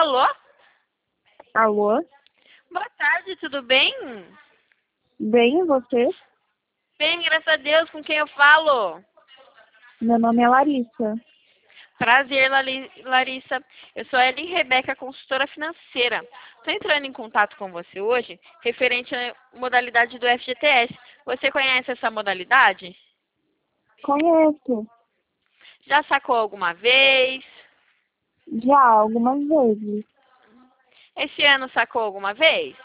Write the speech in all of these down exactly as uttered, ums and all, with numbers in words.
Alô? Alô? Boa tarde, tudo bem? Bem, e você? Bem, graças a Deus, com quem eu falo? Meu nome é Larissa. Prazer, Lali- Larissa. Eu sou a Ellen Rebeca, consultora financeira. Estou entrando em contato com você hoje, referente à modalidade do F G T S. Você conhece essa modalidade? Conheço. Já sacou alguma vez? Já algumas vezes. Esse ano sacou alguma vez?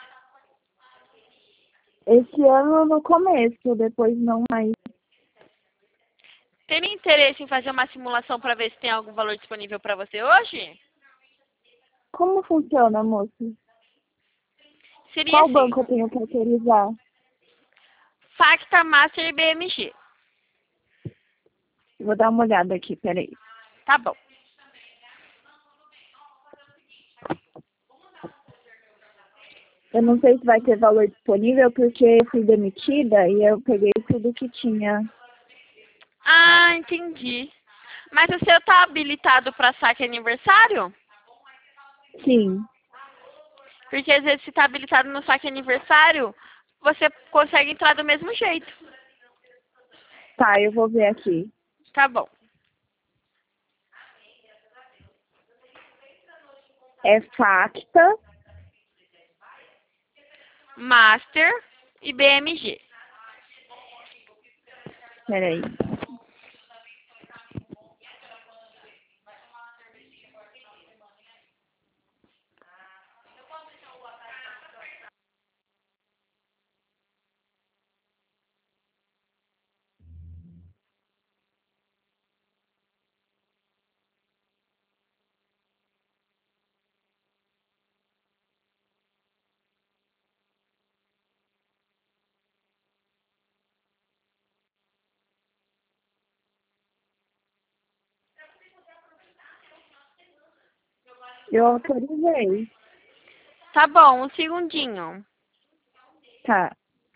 Esse ano no começo, depois não mais. Tem interesse em fazer uma simulação para ver se tem algum valor disponível para você hoje? Como funciona, moço? Seria Qual assim, banco eu tenho que autorizar? Facta, Master e B M G. Vou dar uma olhada aqui, peraí. Tá bom. Eu não sei se vai ter valor disponível porque eu fui demitida e eu peguei tudo que tinha. Ah, entendi. Mas o seu tá habilitado para saque aniversário? Sim. Porque às vezes se tá habilitado no saque aniversário, você consegue entrar do mesmo jeito. Tá, eu vou ver aqui. Tá bom. É Facta, Master e B M G. peraí. Eu autorizei. Tá bom, um segundinho. Tá.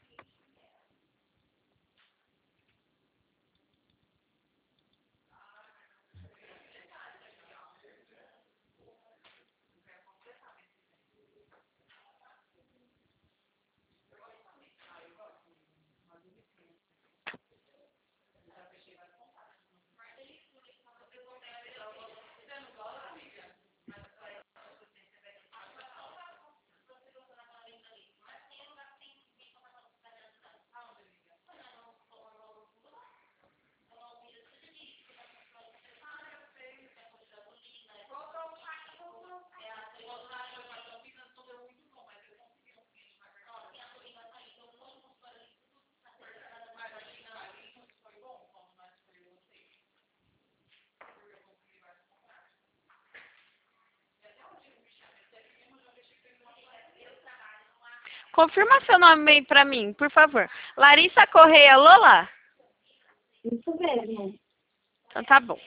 Confirma seu nome aí pra mim, por favor. Larissa Correia Lola? Isso mesmo. Então tá bom.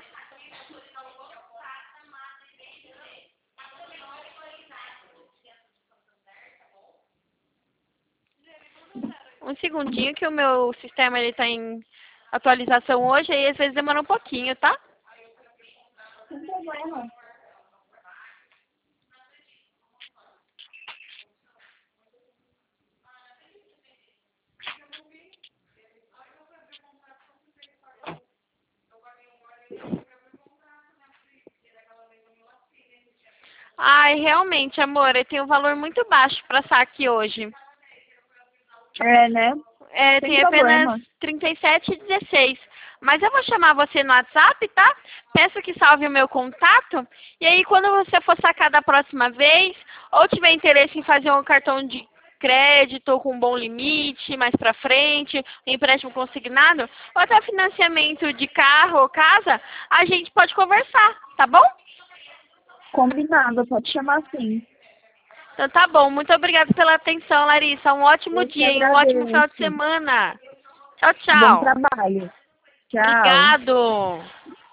Um segundinho que o meu sistema ele tá em atualização hoje, aí às vezes demora um pouquinho, tá? Sem problema. Ai, realmente, amor, eu tenho um valor muito baixo para saque hoje. É, né? É, Sem tem apenas problema. trinta e sete e dezesseis. Mas eu vou chamar você no WhatsApp, tá? Peço que salve o meu contato. E aí, quando você for sacar da próxima vez, ou tiver interesse em fazer um cartão de crédito com um bom limite, mais pra frente, um empréstimo consignado, ou até financiamento de carro ou casa, a gente pode conversar, tá bom? Combinado, pode chamar sim. Então tá bom. Muito obrigada pela atenção, Larissa. Um ótimo Eu que dia e um ótimo final de agradeço. semana. Tchau, Bom tchau. trabalho. Tchau. Obrigado.